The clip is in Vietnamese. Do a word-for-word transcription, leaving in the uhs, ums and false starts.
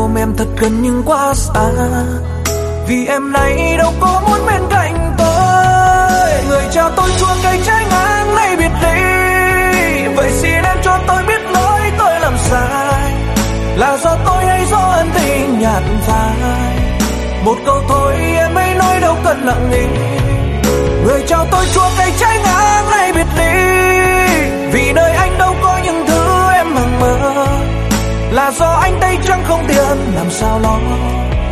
ôm em thật gần nhưng quá xa, vì em nay đâu có muốn bên cạnh tôi. Người trao tôi chua cay trái ngang nay biệt ly, vậy xin em cho tôi biết lỗi tôi làm sai, là do tôi hay do ân tình nhạt phai. Một câu thôi em ấy nói đâu cần nặng nề. Người trao tôi chua cay trái ngang nay biệt ly, vì nơi anh đâu có những thứ em hằng mơ, là do anh tay trắng không tiền làm sao lo.